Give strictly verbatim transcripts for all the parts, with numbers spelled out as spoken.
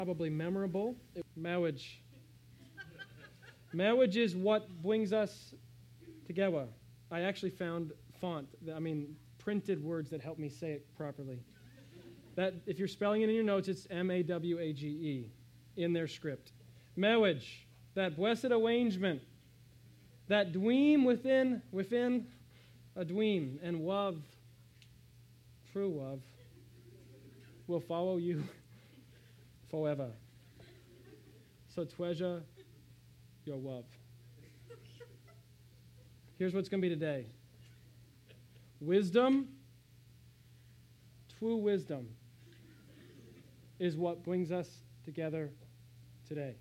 probably memorable. Marriage. Marriage is what brings us together. I actually found font, I mean, printed words that help me say it properly. That, if you're spelling it in your notes, it's M A W A G E in their script. Marriage, that blessed arrangement, that dweem within, within a dweem, and love, true love, will follow you forever. So treasure your love. Here's what's going to be today. Wisdom, true wisdom, is what brings us together today.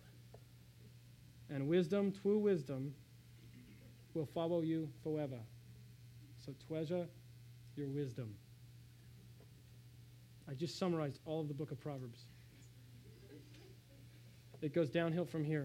And wisdom, true wisdom, will follow you forever. So treasure your wisdom. I just summarized all of the book of Proverbs. It goes downhill from here.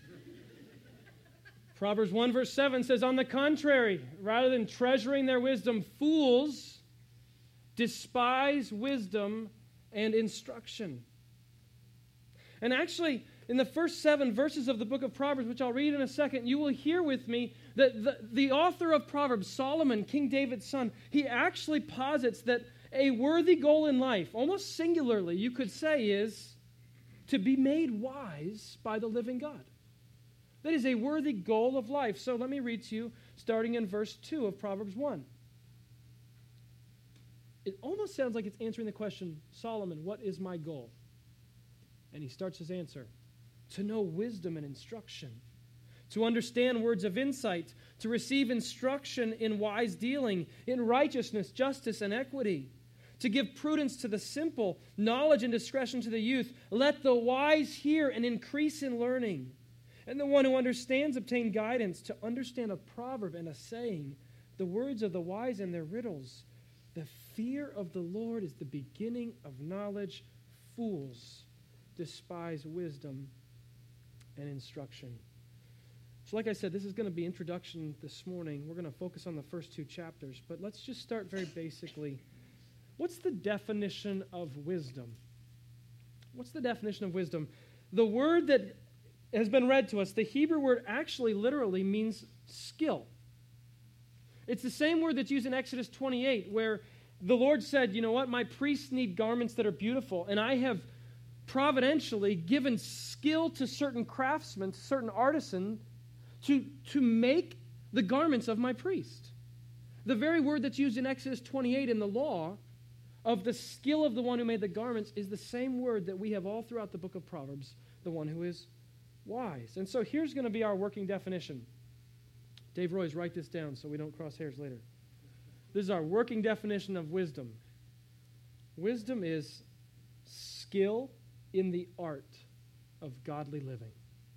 Proverbs one verse seven says, on the contrary, rather than treasuring their wisdom, fools despise wisdom and instruction. And actually, in the first seven verses of the book of Proverbs, which I'll read in a second, you will hear with me that the, the author of Proverbs, Solomon, King David's son, he actually posits that a worthy goal in life, almost singularly, you could say, is to be made wise by the living God. That is a worthy goal of life. So let me read to you, starting in verse two of Proverbs one. It almost sounds like it's answering the question, Solomon, what is my goal? And he starts his answer, to know wisdom and instruction, to understand words of insight, to receive instruction in wise dealing, in righteousness, justice, and equity, to give prudence to the simple, knowledge and discretion to the youth. Let the wise hear and increase in learning. And the one who understands obtain guidance, to understand a proverb and a saying, the words of the wise and their riddles. The fear of the Lord is the beginning of knowledge. Fools despise wisdom and instruction. So like I said, this is going to be introduction this morning. We're going to focus on the first two chapters, but let's just start very basically. What's the definition of wisdom? What's the definition of wisdom? The word that has been read to us, the Hebrew word actually literally means skill. It's the same word that's used in Exodus twenty-eight, where the Lord said, you know what, my priests need garments that are beautiful, and I have providentially given skill to certain craftsmen, to certain artisans, to, to make the garments of my priest. The very word that's used in Exodus twenty-eight in the law of the skill of the one who made the garments is the same word that we have all throughout the book of Proverbs, the one who is wise. And so here's going to be our working definition. Dave Roy's, write this down so we don't cross hairs later. This is our working definition of wisdom. Wisdom is skill in the art of godly living.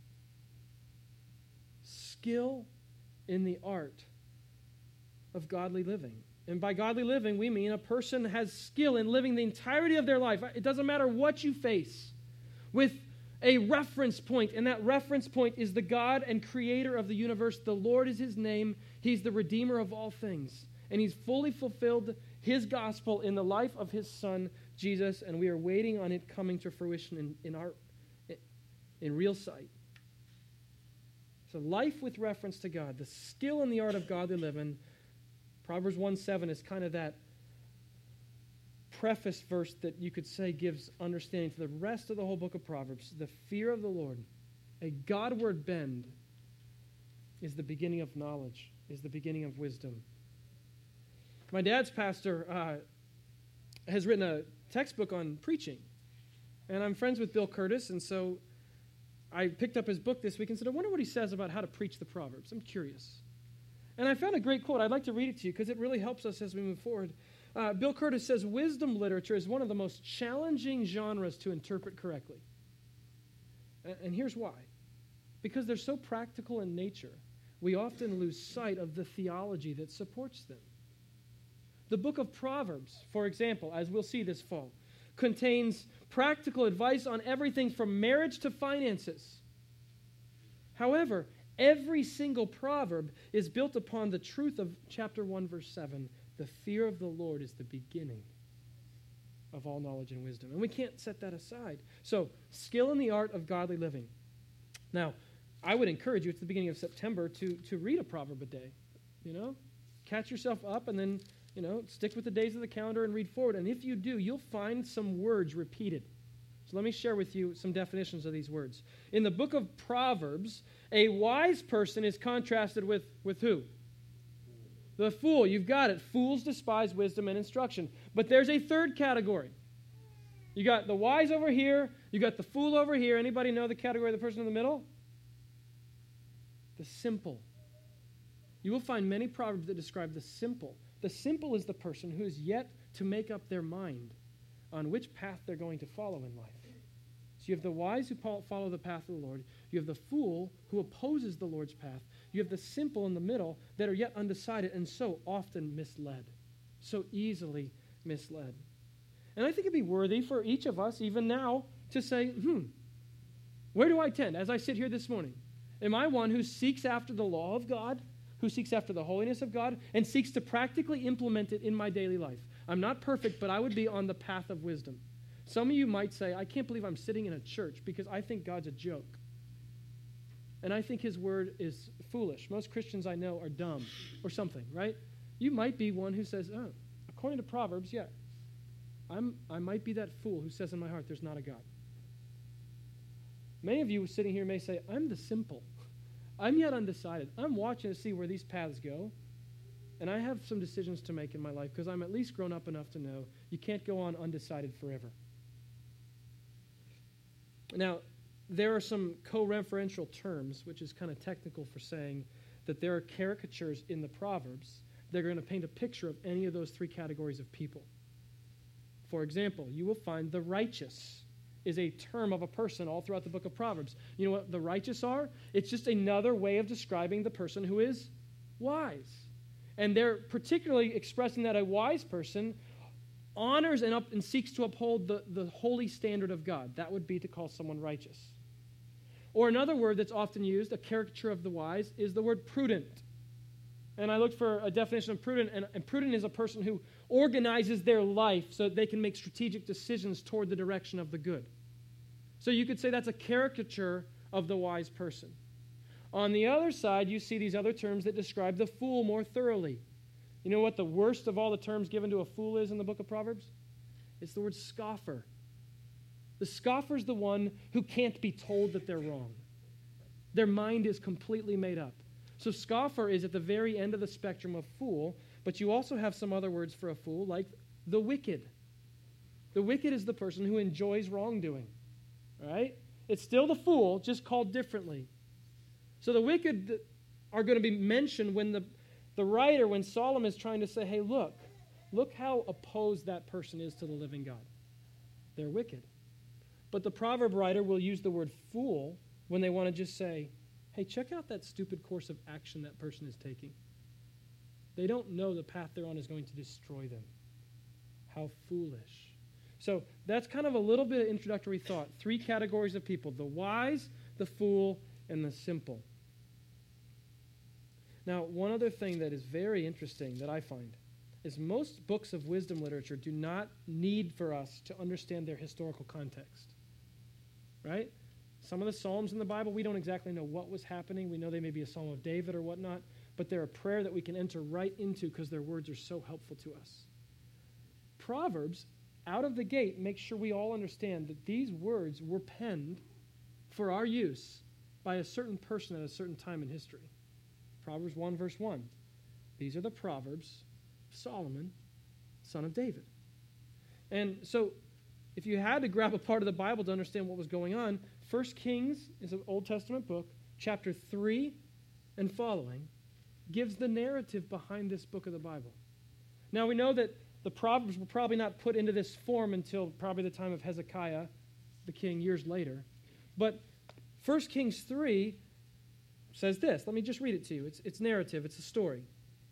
Skill in the art of godly living. And by godly living, we mean a person has skill in living the entirety of their life. It doesn't matter what you face, with a reference point, and that reference point is the God and creator of the universe. The Lord is his name. He's the redeemer of all things. And he's fully fulfilled his gospel in the life of his son, Jesus, and we are waiting on it coming to fruition in, in, our, in real sight. So life with reference to God, the skill and the art of godly living. Proverbs one seven is kind of that preface verse that you could say gives understanding to the rest of the whole book of Proverbs. The fear of the Lord, a Godward bend, is the beginning of knowledge, is the beginning of wisdom. My dad's pastor uh, has written a textbook on preaching, and I'm friends with Bill Curtis, and so I picked up his book this week and said, I wonder what he says about how to preach the Proverbs. I'm curious. And I found a great quote. I'd like to read it to you because it really helps us as we move forward. Uh, Bill Curtis says, wisdom literature is one of the most challenging genres to interpret correctly. And, and here's why. Because they're so practical in nature, we often lose sight of the theology that supports them. The book of Proverbs, for example, as we'll see this fall, contains practical advice on everything from marriage to finances. However, every single proverb is built upon the truth of chapter one, verse seven. The fear of the Lord is the beginning of all knowledge and wisdom. And we can't set that aside. So, skill in the art of godly living. Now, I would encourage you at the beginning of September to, to read a proverb a day. You know, catch yourself up and then, you know, stick with the days of the calendar and read forward. And if you do, you'll find some words repeated. So let me share with you some definitions of these words. In the book of Proverbs, a wise person is contrasted with, with who? The fool. You've got it. Fools despise wisdom and instruction. But there's a third category. You got the wise over here. You got the fool over here. Anybody know the category of the person in the middle? The simple. You will find many proverbs that describe the simple. The simple is the person who is yet to make up their mind on which path they're going to follow in life. So you have the wise who follow the path of the Lord. You have the fool who opposes the Lord's path. You have the simple in the middle that are yet undecided and so often misled, so easily misled. And I think it'd be worthy for each of us, even now, to say, hmm, where do I tend as I sit here this morning? Am I one who seeks after the law of God, who seeks after the holiness of God, and seeks to practically implement it in my daily life? I'm not perfect, but I would be on the path of wisdom. Some of you might say, I can't believe I'm sitting in a church because I think God's a joke. And I think his word is foolish. Most Christians I know are dumb or something, right? You might be one who says, oh, according to Proverbs, yeah, I'm, I might be that fool who says in my heart there's not a God. Many of you sitting here may say, I'm the simple. I'm yet undecided. I'm watching to see where these paths go. And I have some decisions to make in my life because I'm at least grown up enough to know you can't go on undecided forever. Now, there are some co-referential terms, which is kind of technical for saying that there are caricatures in the Proverbs that are going to paint a picture of any of those three categories of people. For example, you will find the righteous is a term of a person all throughout the book of Proverbs. You know what the righteous are? It's just another way of describing the person who is wise. And they're particularly expressing that a wise person honors and, up, and seeks to uphold the, the holy standard of God. That would be to call someone righteous. Or another word that's often used, a caricature of the wise, is the word prudent. And I looked for a definition of prudent, and, and prudent is a person who organizes their life so that they can make strategic decisions toward the direction of the good. So you could say that's a caricature of the wise person. On the other side, you see these other terms that describe the fool more thoroughly. You know what the worst of all the terms given to a fool is in the book of Proverbs? It's the word scoffer. The scoffer is the one who can't be told that they're wrong. Their mind is completely made up. So scoffer is at the very end of the spectrum of fool, but you also have some other words for a fool, like the wicked. The wicked is the person who enjoys wrongdoing, right? It's still the fool, just called differently. So the wicked are going to be mentioned when the, the writer, when Solomon is trying to say, hey, look, look how opposed that person is to the living God. They're wicked. But the proverb writer will use the word fool when they want to just say, hey, check out that stupid course of action that person is taking. They don't know the path they're on is going to destroy them. How foolish. So that's kind of a little bit of introductory thought. Three categories of people: the wise, the fool, and the simple. Now, one other thing that is very interesting that I find is most books of wisdom literature do not need for us to understand their historical context. Right? Some of the Psalms in the Bible, we don't exactly know what was happening. We know they may be a Psalm of David or whatnot, but they're a prayer that we can enter right into because their words are so helpful to us. Proverbs, out of the gate, make sure we all understand that these words were penned for our use by a certain person at a certain time in history. Proverbs one, verse one. These are the Proverbs of Solomon, son of David. And so, if you had to grab a part of the Bible to understand what was going on, First Kings is an Old Testament book. Chapter three and following gives the narrative behind this book of the Bible. Now, we know that the Proverbs were probably not put into this form until probably the time of Hezekiah, the king, years later. But First Kings three says this. Let me just read it to you. It's, it's narrative. It's a story.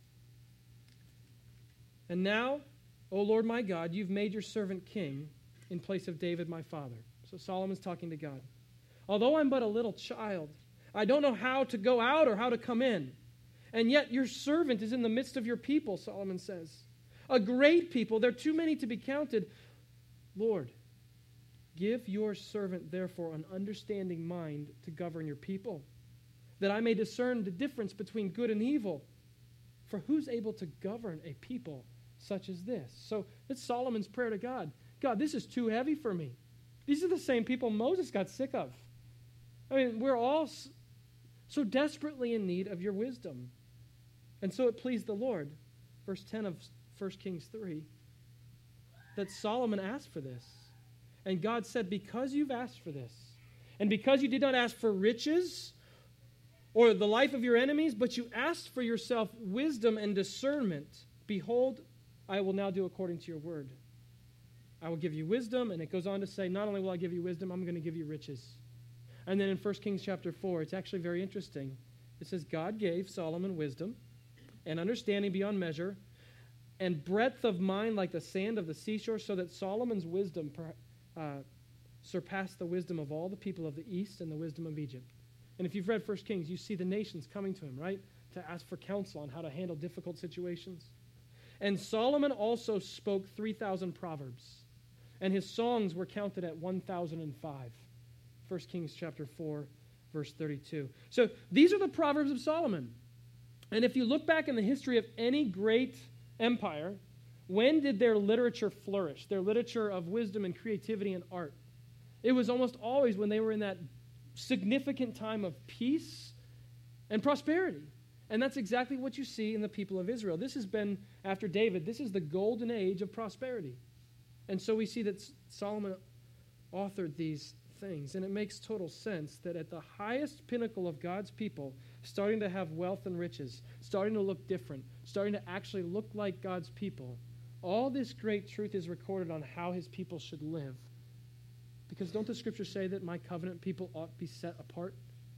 And now, O Lord my God, you've made your servant king in place of David my father. So Solomon's talking to God. Although I'm but a little child, I don't know how to go out or how to come in. And yet your servant is in the midst of your people, Solomon says. A great people, they're too many to be counted. Lord, give your servant, therefore, an understanding mind to govern your people, that I may discern the difference between good and evil. For who's able to govern a people such as this? So it's Solomon's prayer to God. God, this is too heavy for me. These are the same people Moses got sick of. I mean, we're all so desperately in need of your wisdom. And so it pleased the Lord, verse ten of First Kings three, that Solomon asked for this. And God said, because you've asked for this, and because you did not ask for riches or the life of your enemies, but you asked for yourself wisdom and discernment, behold, I will now do according to your word. I will give you wisdom, and it goes on to say, not only will I give you wisdom, I'm going to give you riches. And then in First Kings chapter four, it's actually very interesting. It says, God gave Solomon wisdom and understanding beyond measure, and breadth of mind like the sand of the seashore, so that Solomon's wisdom uh, surpassed the wisdom of all the people of the east and the wisdom of Egypt. And if you've read First Kings, you see the nations coming to him, right, to ask for counsel on how to handle difficult situations. And Solomon also spoke three thousand proverbs, and his songs were counted at one thousand five. First Kings chapter four, verse thirty-two. So these are the Proverbs of Solomon. And if you look back in the history of any great empire, when did their literature flourish? Their literature of wisdom and creativity and art. It was almost always when they were in that significant time of peace and prosperity. And that's exactly what you see in the people of Israel. This has been, after David, this is the golden age of prosperity. And so we see that Solomon authored these things. And it makes total sense that at the highest pinnacle of God's people, starting to have wealth and riches, starting to look different, starting to actually look like God's people, all this great truth is recorded on how his people should live. Because don't the scriptures say that my covenant people ought to be set apart?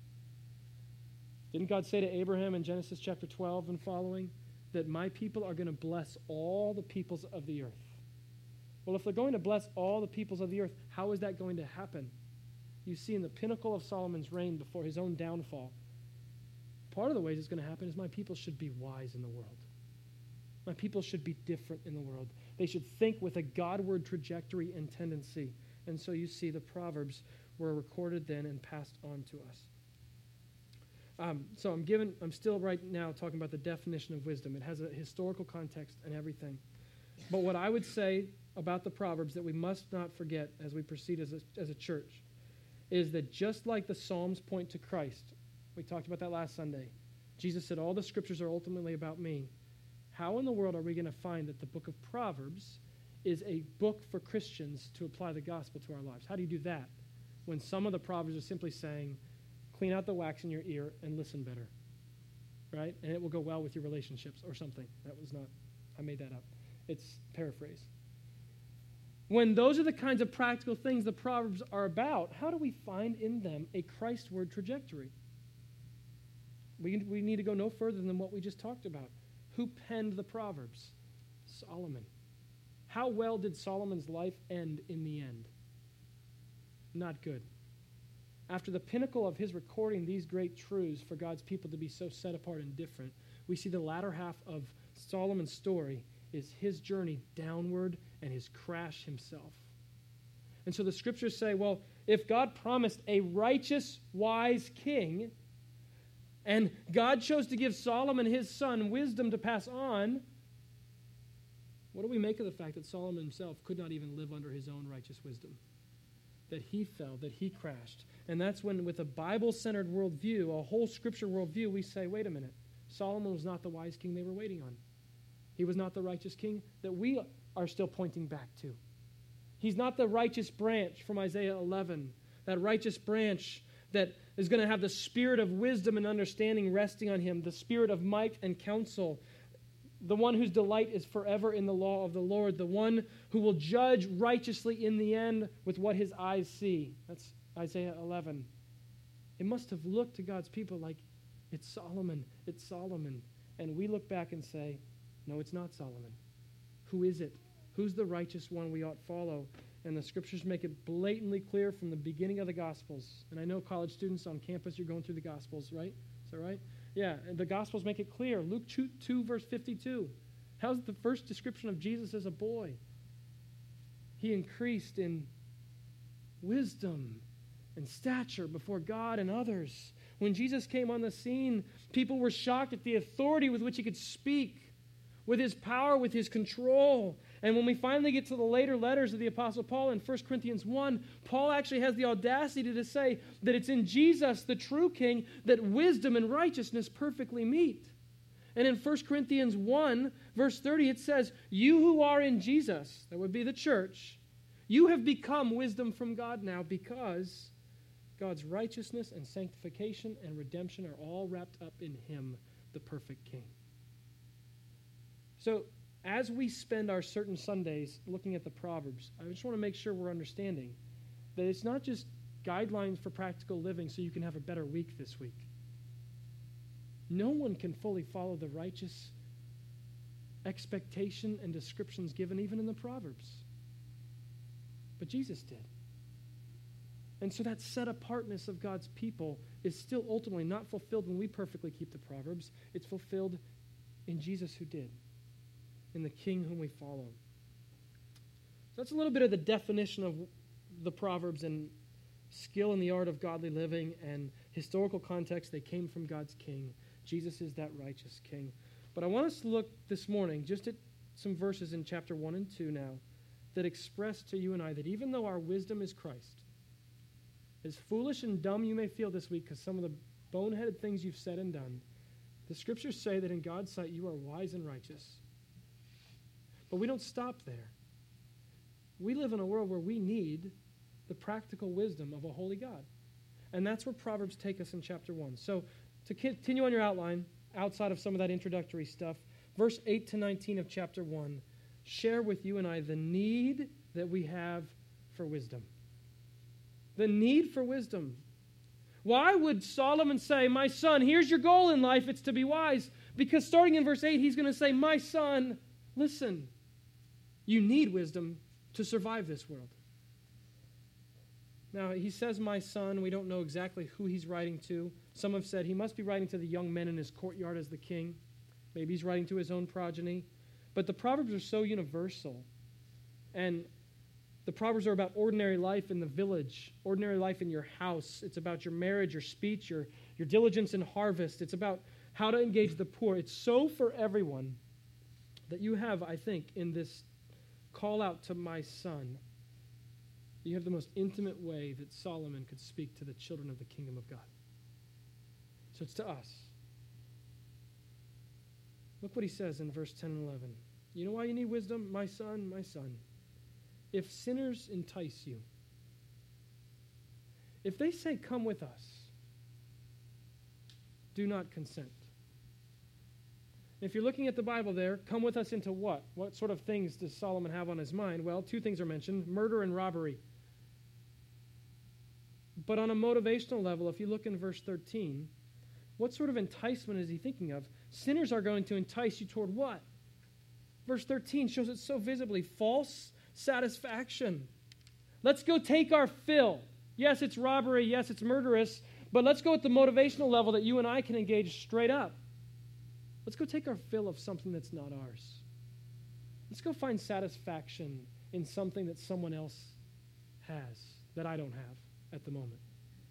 Didn't God say to Abraham in Genesis chapter twelve and following that my people are going to bless all the peoples of the earth? Well, if they're going to bless all the peoples of the earth, how is that going to happen? You see in the pinnacle of Solomon's reign before his own downfall, part of the ways it's going to happen is my people should be wise in the world. My people should be different in the world. They should think with a Godward trajectory and tendency. And so you see the Proverbs were recorded then and passed on to us. Um, so I'm given, I'm still right now talking about the definition of wisdom. It has a historical context and everything. But what I would say about the Proverbs that we must not forget as we proceed as a, as a church is that just like the Psalms point to Christ, we talked about that last Sunday. Jesus said, all the scriptures are ultimately about me. How in the world are we going to find that the book of Proverbs is a book for Christians to apply the gospel to our lives? How do you do that when some of the Proverbs are simply saying, clean out the wax in your ear and listen better, right? And it will go well with your relationships or something. That was not, I made that up. It's paraphrase. When those are the kinds of practical things the Proverbs are about, how do we find in them a Christward trajectory? We, we need to go no further than what we just talked about. Who penned the Proverbs? Solomon. How well did Solomon's life end in the end? Not good. After the pinnacle of his recording these great truths for God's people to be so set apart and different, we see the latter half of Solomon's story is his journey downward and his crash himself. And so the scriptures say, well, if God promised a righteous, wise king, and God chose to give Solomon, his son, wisdom to pass on, what do we make of the fact that Solomon himself could not even live under his own righteous wisdom? That he fell, that he crashed. And that's when, with a Bible-centered worldview, a whole scripture worldview, we say, wait a minute, Solomon was not the wise king they were waiting on. He was not the righteous king that we are still pointing back to. He's not the righteous branch from Isaiah eleven, that righteous branch that is going to have the spirit of wisdom and understanding resting on him, the spirit of might and counsel, the one whose delight is forever in the law of the Lord, the one who will judge righteously in the end with what his eyes see. That's Isaiah eleven. It must have looked to God's people like, it's Solomon, it's Solomon. And we look back and say, no, it's not Solomon. Who is it? Who's the righteous one we ought follow? And the scriptures make it blatantly clear from the beginning of the Gospels. And I know college students on campus, you're going through the Gospels, right? Is that right? Yeah, and the Gospels make it clear. Luke two, verse fifty-two. How's the first description of Jesus as a boy? he increased in wisdom and stature before God and others. When Jesus came on the scene, people were shocked at the authority with which he could speak, with his power, with his control. And when we finally get to the later letters of the Apostle Paul in First Corinthians one, Paul actually has the audacity to say that it's in Jesus, the true King, that wisdom and righteousness perfectly meet. And in First Corinthians one, verse thirty, it says, you who are in Jesus, that would be the church, you have become wisdom from God now because God's righteousness and sanctification and redemption are all wrapped up in him, the perfect King. So, as we spend our certain Sundays looking at the Proverbs, I just want to make sure we're understanding that it's not just guidelines for practical living so you can have a better week this week. No one can fully follow the righteous expectation and descriptions given even in the Proverbs. But Jesus did. And so that set-apartness of God's people is still ultimately not fulfilled when we perfectly keep the Proverbs. It's fulfilled in Jesus who did, in the King whom we follow. So that's a little bit of the definition of the Proverbs and skill in the art of godly living and historical context. They came from God's King. Jesus is that righteous King. But I want us to look this morning just at some verses in chapter one and two now that express to you and I that even though our wisdom is Christ, as foolish and dumb you may feel this week because some of the boneheaded things you've said and done, the scriptures say that in God's sight you are wise and righteous. But we don't stop there. We live in a world where we need the practical wisdom of a holy God. And that's where Proverbs take us in chapter one. So to continue on your outline, outside of some of that introductory stuff, verse eight to nineteen of chapter one share with you and I the need that we have for wisdom. The need for wisdom. Why would Solomon say, my son, here's your goal in life, it's to be wise? Because starting in verse eight, he's going to say, my son, listen, you need wisdom to survive this world. Now, he says, my son, we don't know exactly who he's writing to. Some have said he must be writing to the young men in his courtyard as the king. Maybe he's writing to his own progeny. But the Proverbs are so universal. And the Proverbs are about ordinary life in the village, ordinary life in your house. It's about your marriage, your speech, your, your diligence in harvest. It's about how to engage the poor. It's so for everyone that you have, I think, in this call out to my son, you have the most intimate way that Solomon could speak to the children of the kingdom of God. So it's to us. Look what he says in verse ten and eleven. You know why you need wisdom? My son, my son. If sinners entice you, if they say, come with us, do not consent. If you're looking at the Bible there, come with us into what? What sort of things does Solomon have on his mind? Well, two things are mentioned, murder and robbery. But on a motivational level, if you look in verse thirteen, what sort of enticement is he thinking of? Sinners are going to entice you toward what? Verse thirteen shows it so visibly. False satisfaction. Let's go take our fill. Yes, it's robbery. Yes, it's murderous. But let's go at the motivational level that you and I can engage straight up. Let's go take our fill of something that's not ours. Let's go find satisfaction in something that someone else has that I don't have at the moment.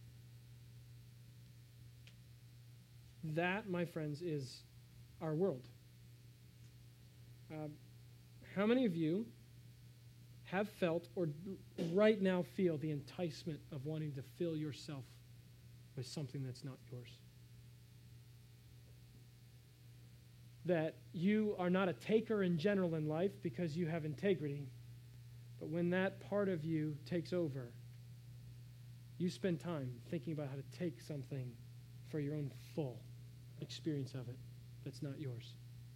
That, my friends, is our world. Uh, how many of you have felt or right now feel the enticement of wanting to fill yourself with something that's not yours? That you are not a taker in general in life because you have integrity, but when that part of you takes over, you spend time thinking about how to take something for your own full experience of it that's not yours.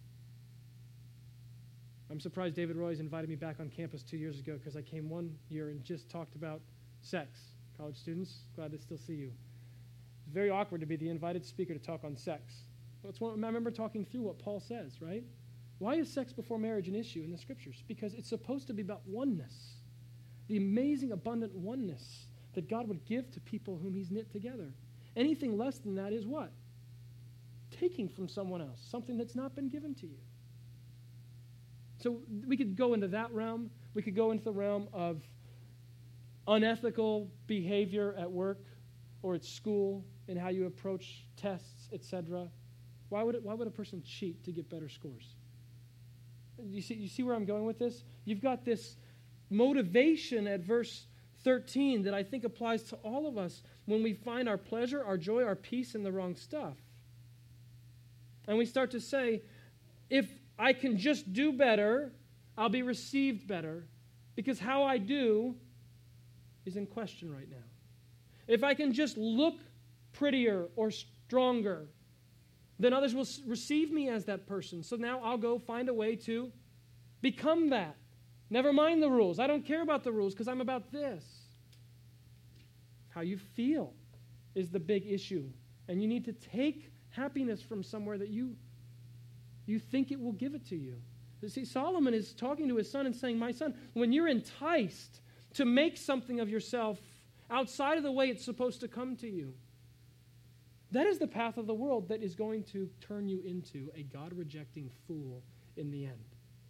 I'm surprised David Roy's invited me back on campus two years ago because I came one year and just talked about sex. College students, glad to still see you. It's very awkward to be the invited speaker to talk on sex. That's one, I remember talking through what Paul says, right? Why is sex before marriage an issue in the scriptures? Because it's supposed to be about oneness. The amazing, abundant oneness that God would give to people whom he's knit together. Anything less than that is what? Taking from someone else, something that's not been given to you. So we could go into that realm, We could go into the realm of unethical behavior at work or at school and how you approach tests, et cetera. Why would it, why would a person cheat to get better scores? You see, you see where I'm going with this? You've got this motivation at verse thirteen that I think applies to all of us when we find our pleasure, our joy, our peace in the wrong stuff. And we start to say, if I can just do better, I'll be received better, because how I do is in question right now. If I can just look prettier or stronger, then others will receive me as that person. So now I'll go find a way to become that. Never mind the rules. I don't care about the rules because I'm about this. How you feel is the big issue. And you need to take happiness from somewhere that you, you think it will give it to you. See, Solomon is talking to his son and saying, my son, when you're enticed to make something of yourself outside of the way it's supposed to come to you, that is the path of the world that is going to turn you into a God-rejecting fool in the end.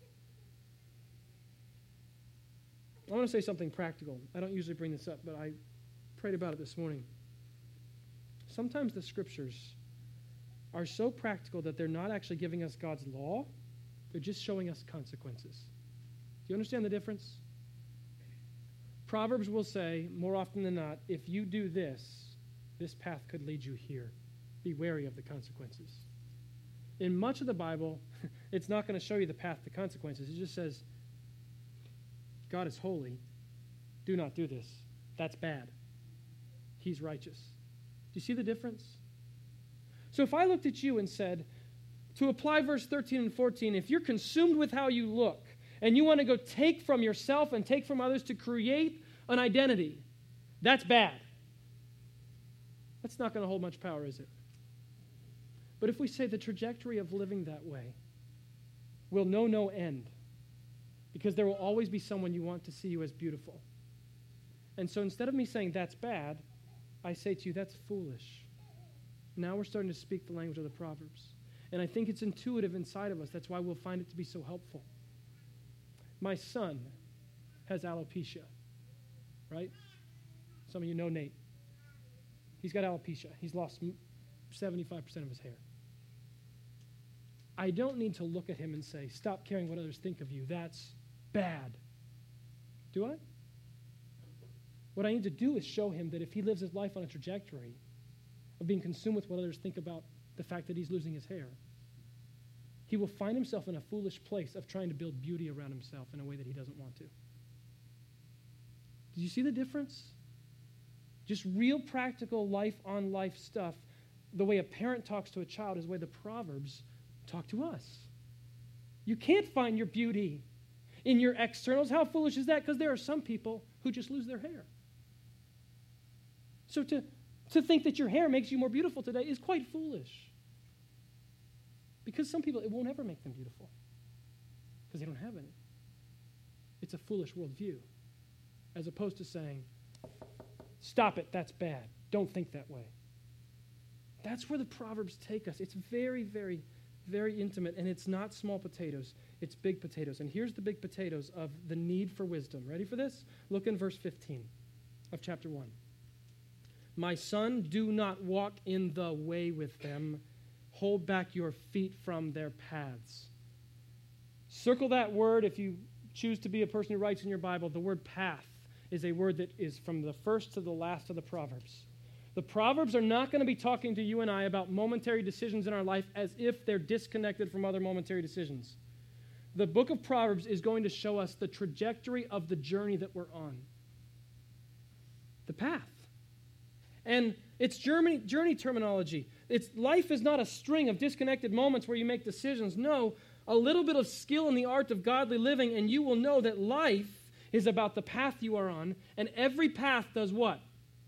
I want to say something practical. I don't usually bring this up, but I prayed about it this morning. Sometimes the scriptures are so practical that they're not actually giving us God's law. They're just showing us consequences. Do you understand the difference? Proverbs will say, more often than not, if you do this, this path could lead you here. Be wary of the consequences. In much of the Bible, it's not going to show you the path to consequences. It just says, God is holy. Do not do this. That's bad. He's righteous. Do you see the difference? So if I looked at you and said, to apply verse thirteen and fourteen, if you're consumed with how you look, and you want to go take from yourself and take from others to create an identity, that's bad. That's not going to hold much power, is it? But if we say the trajectory of living that way will know no end, because there will always be someone you want to see you as beautiful. And so instead of me saying that's bad, I say to you, that's foolish. Now we're starting to speak the language of the Proverbs. And I think it's intuitive inside of us. That's why we'll find it to be so helpful. My son has alopecia, right? Some of you know Nate. He's got alopecia. He's lost seventy-five percent of his hair. I don't need to look at him and say, stop caring what others think of you. That's bad. Do I? What I need to do is show him that if he lives his life on a trajectory of being consumed with what others think about the fact that he's losing his hair, he will find himself in a foolish place of trying to build beauty around himself in a way that he doesn't want to. Do you see the difference? Just real practical life-on-life stuff. The way a parent talks to a child is the way the Proverbs talk to us. You can't find your beauty in your externals. How foolish is that? Because there are some people who just lose their hair. So to, to think that your hair makes you more beautiful today is quite foolish. Because some people, it won't ever make them beautiful. Because they don't have any. It's a foolish worldview. As opposed to saying, stop it, that's bad. Don't think that way. That's where the Proverbs take us. It's very, very, very intimate, and it's not small potatoes. It's big potatoes. And here's the big potatoes of the need for wisdom. Ready for this? Look in verse fifteen of chapter one. My son, do not walk in the way with them. Hold back your feet from their paths. Circle that word if you choose to be a person who writes in your Bible. The word path is a word that is from the first to the last of the Proverbs. The Proverbs are not going to be talking to you and I about momentary decisions in our life as if they're disconnected from other momentary decisions. The book of Proverbs is going to show us the trajectory of the journey that we're on. The path. And it's journey, journey terminology. It's, life is not a string of disconnected moments where you make decisions. No, a little bit of skill in the art of godly living, and you will know that life is about the path you are on, and every path does what?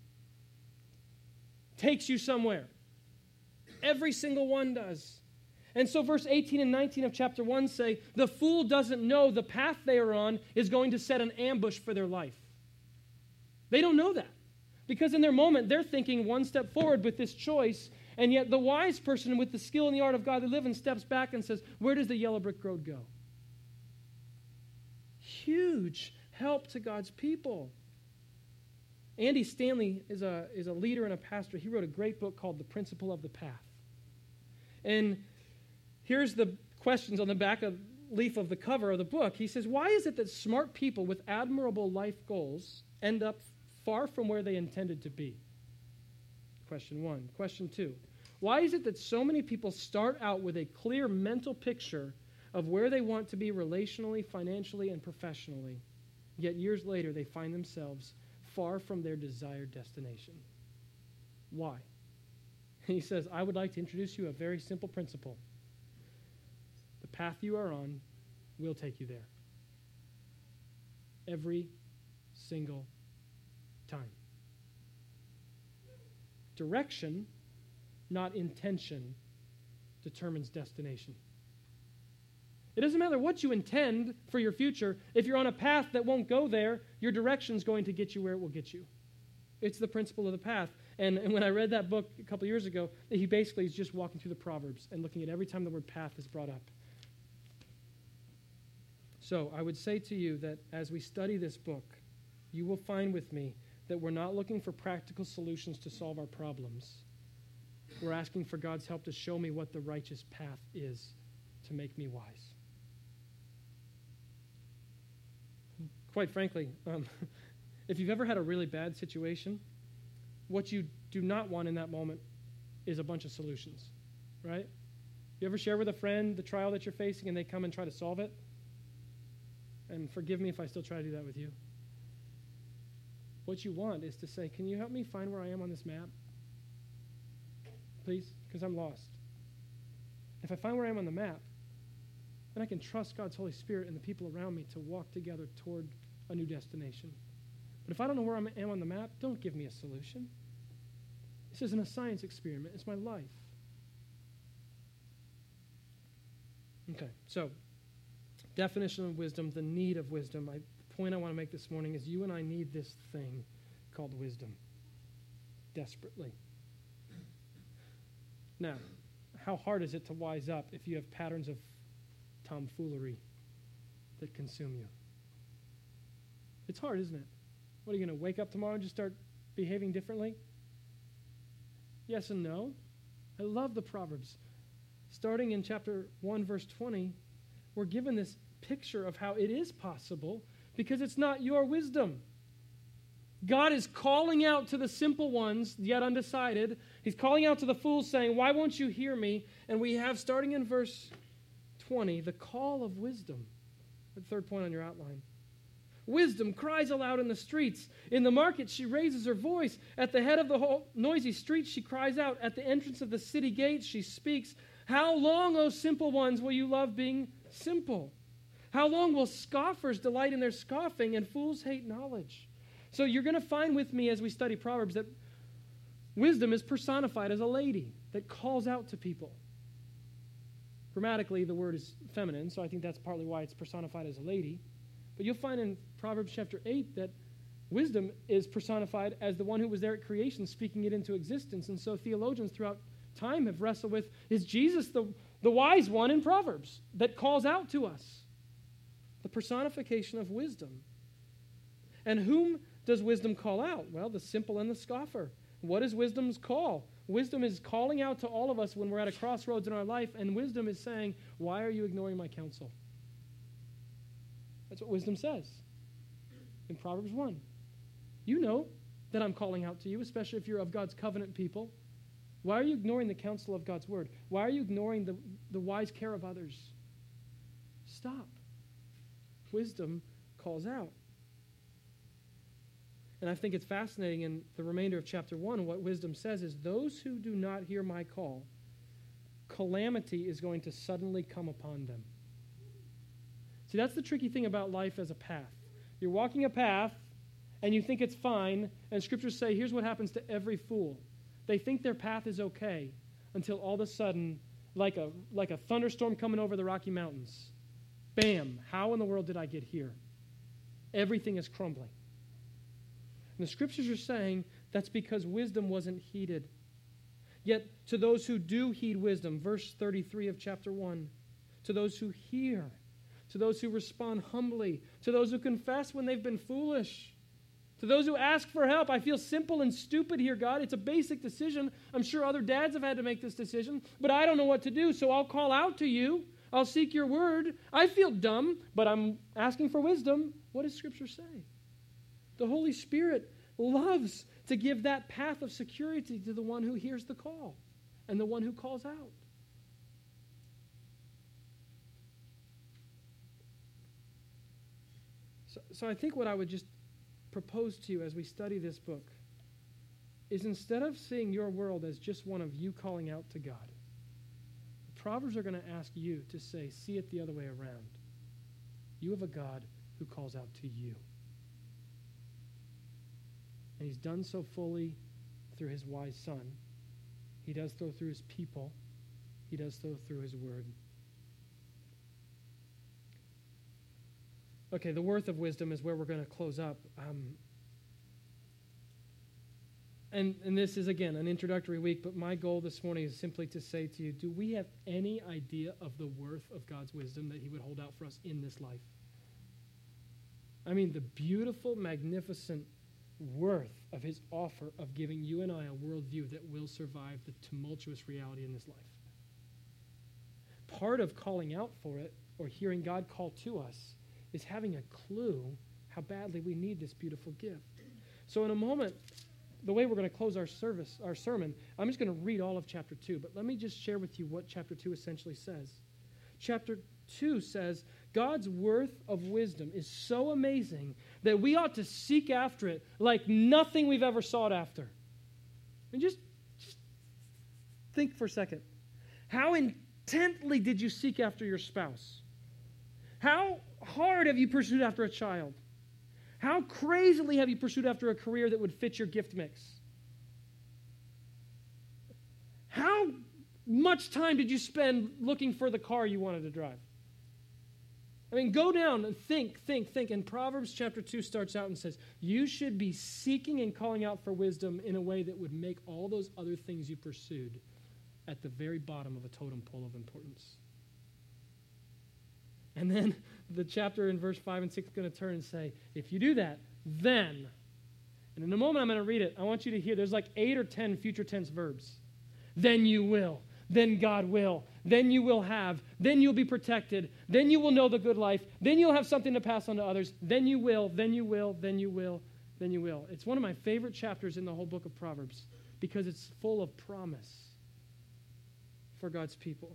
Takes you somewhere. Every single one does. And so verse eighteen and nineteen of chapter one say, the fool doesn't know the path they are on is going to set an ambush for their life. They don't know that. Because in their moment, they're thinking one step forward with this choice, and yet the wise person with the skill and the art of godly living steps back and says, where does the yellow brick road go? huge help to God's people. Andy Stanley is a, is a leader and a pastor. He wrote a great book called The Principle of the Path. And here's the questions on the back of leaf of the cover of the book. He says, why is it that smart people with admirable life goals end up far from where they intended to be? Question one. Question two. Why is it that so many people start out with a clear mental picture of where they want to be relationally, financially, and professionally, yet years later they find themselves far from their desired destination? Why? He says, I would like to introduce you a very simple principle. The path you are on will take you there. Every single time. Direction, not intention, determines destination. It doesn't matter what you intend for your future. If you're on a path that won't go there, your direction's going to get you where it will get you. It's the principle of the path. And, and when I read that book a couple years ago, he basically is just walking through the Proverbs and looking at every time the word path is brought up. So I would say to you that as we study this book, you will find with me that we're not looking for practical solutions to solve our problems. We're asking for God's help to show me what the righteous path is to make me wise. Quite frankly, um, if you've ever had a really bad situation, what you do not want in that moment is a bunch of solutions, right? You ever share with a friend the trial that you're facing and they come and try to solve it? And forgive me if I still try to do that with you. What you want is to say, can you help me find where I am on this map? Please, because I'm lost. If I find where I am on the map, then I can trust God's Holy Spirit and the people around me to walk together toward a new destination. But if I don't know where I am on the map, don't give me a solution. This isn't a science experiment. It's my life. Okay, so definition of wisdom, the need of wisdom. I, the point I want to make this morning is you and I need this thing called wisdom desperately. Now, how hard is it to wise up if you have patterns of tomfoolery that consume you? It's hard, isn't it? What, are you going to wake up tomorrow and just start behaving differently? Yes and no. I love the Proverbs. Starting in chapter one, verse twenty, we're given this picture of how it is possible because it's not your wisdom. God is calling out to the simple ones, yet undecided. He's calling out to the fools, saying, why won't you hear me? And we have, starting in verse twenty, the call of wisdom. The third point on your outline. Wisdom cries aloud in the streets. In the market, she raises her voice. At the head of the whole noisy street, she cries out. At the entrance of the city gates, she speaks. How long, O simple ones, will you love being simple? How long will scoffers delight in their scoffing and fools hate knowledge? So you're going to find with me as we study Proverbs that wisdom is personified as a lady that calls out to people. Grammatically, the word is feminine, so I think that's partly why it's personified as a lady. But you'll find in Proverbs chapter eight that wisdom is personified as the one who was there at creation, speaking it into existence. And so theologians throughout time have wrestled with, is Jesus the, the wise one in Proverbs that calls out to us? The personification of wisdom. And whom does wisdom call out? Well, the simple and the scoffer. What is wisdom's call? Wisdom is calling out to all of us when we're at a crossroads in our life, and wisdom is saying, why are you ignoring my counsel? That's what wisdom says in Proverbs one. You know that I'm calling out to you, especially if you're of God's covenant people. Why are you ignoring the counsel of God's word? Why are you ignoring the, the wise care of others? Stop. Wisdom calls out. And I think it's fascinating in the remainder of chapter one, what wisdom says is, those who do not hear my call, calamity is going to suddenly come upon them. See, that's the tricky thing about life as a path. You're walking a path, and you think it's fine, and scriptures say, here's what happens to every fool. They think their path is okay until all of a sudden, like a, like a thunderstorm coming over the Rocky Mountains, bam, how in the world did I get here? Everything is crumbling. And the scriptures are saying that's because wisdom wasn't heeded. Yet to those who do heed wisdom, verse thirty-three of chapter one, to those who hear, to those who respond humbly, to those who confess when they've been foolish, to those who ask for help. I feel simple and stupid here, God. It's a basic decision. I'm sure other dads have had to make this decision, but I don't know what to do, so I'll call out to you. I'll seek your word. I feel dumb, but I'm asking for wisdom. What does Scripture say? The Holy Spirit loves to give that path of security to the one who hears the call and the one who calls out. So, so I think what I would just propose to you as we study this book is, instead of seeing your world as just one of you calling out to God, the Proverbs are going to ask you to say, see it the other way around. You have a God who calls out to you. And he's done so fully through his wise Son. He does so through his people. He does so through his word. Okay, the worth of wisdom is where we're going to close up. Um, and, and this is, again, an introductory week, but my goal this morning is simply to say to you, do we have any idea of the worth of God's wisdom that he would hold out for us in this life? I mean, the beautiful, magnificent worth of his offer of giving you and I a worldview that will survive the tumultuous reality in this life. Part of calling out for it, or hearing God call to us, is having a clue how badly we need this beautiful gift. So in a moment, the way we're going to close our service, our sermon, I'm just going to read all of chapter two, but let me just share with you what chapter two essentially says. Chapter two says, God's worth of wisdom is so amazing that we ought to seek after it like nothing we've ever sought after. And just, just think for a second. How intently did you seek after your spouse? How hard have you pursued after a child? How crazily have you pursued after a career that would fit your gift mix? How much time did you spend looking for the car you wanted to drive? I mean, go down and think, think, think. And Proverbs chapter two starts out and says, you should be seeking and calling out for wisdom in a way that would make all those other things you pursued at the very bottom of a totem pole of importance. And then the chapter in verse five and six is going to turn and say, if you do that, then, and in a moment I'm going to read it, I want you to hear, there's like eight or ten future tense verbs. Then you will. Then God will. Then you will have. Then you'll be protected. Then you will know the good life. Then you'll have something to pass on to others. Then you will. Then you will. Then you will. Then you will. It's one of my favorite chapters in the whole book of Proverbs because it's full of promise for God's people.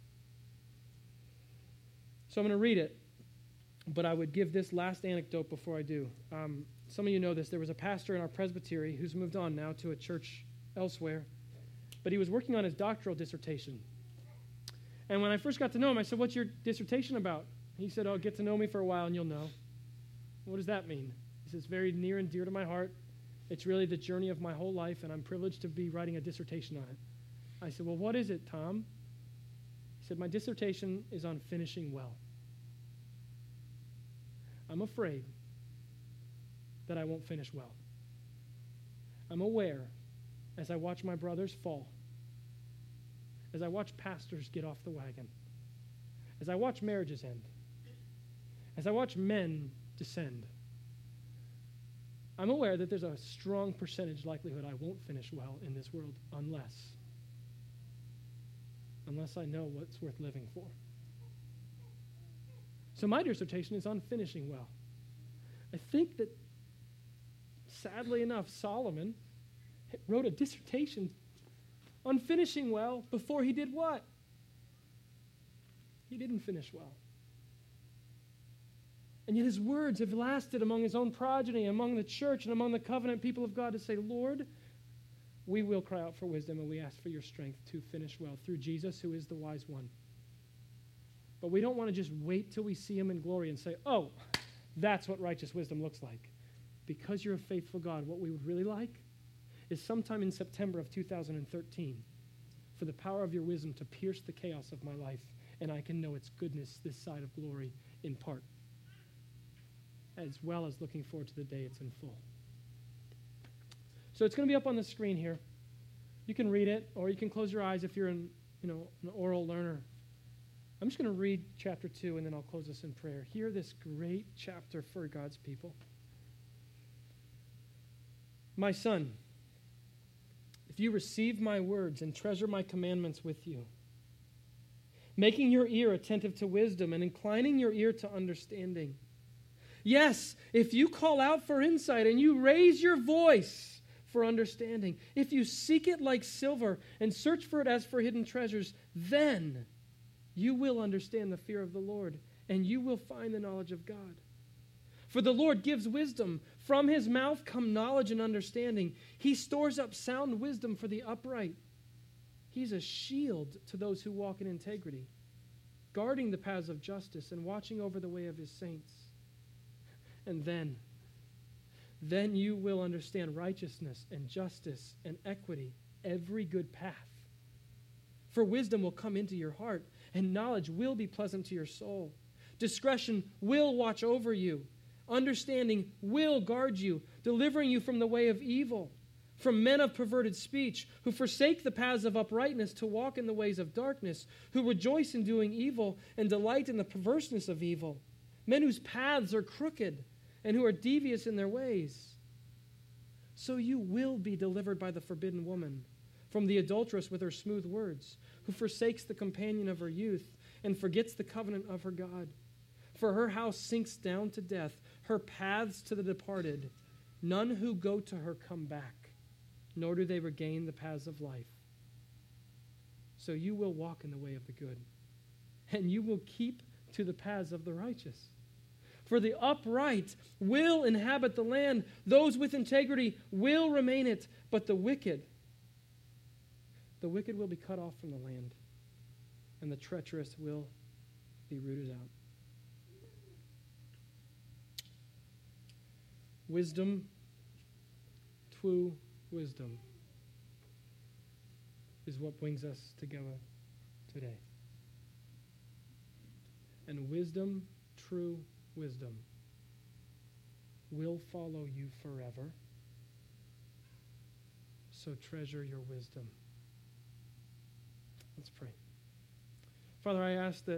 So I'm going to read it, but I would give this last anecdote before I do. Um, some of you know this. There was a pastor in our presbytery who's moved on now to a church elsewhere, but he was working on his doctoral dissertation. And when I first got to know him, I said, what's your dissertation about? He said, oh, get to know me for a while and you'll know. What does that mean? He says, very near and dear to my heart. It's really the journey of my whole life, and I'm privileged to be writing a dissertation on it. I said, well, what is it, Tom? He said, my dissertation is on finishing well. I'm afraid that I won't finish well. I'm aware as I watch my brothers fall, as I watch pastors get off the wagon, as I watch marriages end, as I watch men descend, I'm aware that there's a strong percentage likelihood I won't finish well in this world unless, unless I know what's worth living for. So my dissertation is on finishing well. I think that, sadly enough, Solomon wrote a dissertation on finishing well before he did what? He didn't finish well. And yet his words have lasted among his own progeny, among the church, and among the covenant people of God to say, Lord, we will cry out for wisdom, and we ask for your strength to finish well through Jesus, who is the wise one. But we don't want to just wait till we see him in glory and say, oh, that's what righteous wisdom looks like. Because you're a faithful God, what we would really like is sometime in September of two thousand thirteen for the power of your wisdom to pierce the chaos of my life, and I can know its goodness this side of glory in part, as well as looking forward to the day it's in full. So it's going to be up on the screen here. You can read it, or you can close your eyes if you're an, you know, an oral learner. I'm just going to read chapter two, and then I'll close this in prayer. Hear this great chapter for God's people. My son, if you receive my words and treasure my commandments with you, making your ear attentive to wisdom and inclining your ear to understanding. Yes, if you call out for insight and you raise your voice for understanding, if you seek it like silver and search for it as for hidden treasures, then you will understand the fear of the Lord, and you will find the knowledge of God. For the Lord gives wisdom. From his mouth come knowledge and understanding. He stores up sound wisdom for the upright. He's a shield to those who walk in integrity, guarding the paths of justice and watching over the way of his saints. And then, then you will understand righteousness and justice and equity, every good path. For wisdom will come into your heart, and knowledge will be pleasant to your soul. Discretion will watch over you. Understanding will guard you, delivering you from the way of evil, from men of perverted speech, who forsake the paths of uprightness to walk in the ways of darkness, who rejoice in doing evil and delight in the perverseness of evil, men whose paths are crooked and who are devious in their ways. So you will be delivered by the forbidden woman, from the adulteress with her smooth words, who forsakes the companion of her youth and forgets the covenant of her God. For her house sinks down to death, her paths to the departed. None who go to her come back, nor do they regain the paths of life. So you will walk in the way of the good, and you will keep to the paths of the righteous. For the upright will inhabit the land, those with integrity will remain it, but the wicked, the wicked will be cut off from the land, and the treacherous will be rooted out. Wisdom, true wisdom, is what brings us together today. And wisdom, true wisdom, will follow you forever. So treasure your wisdom. Let's pray. Father, I ask that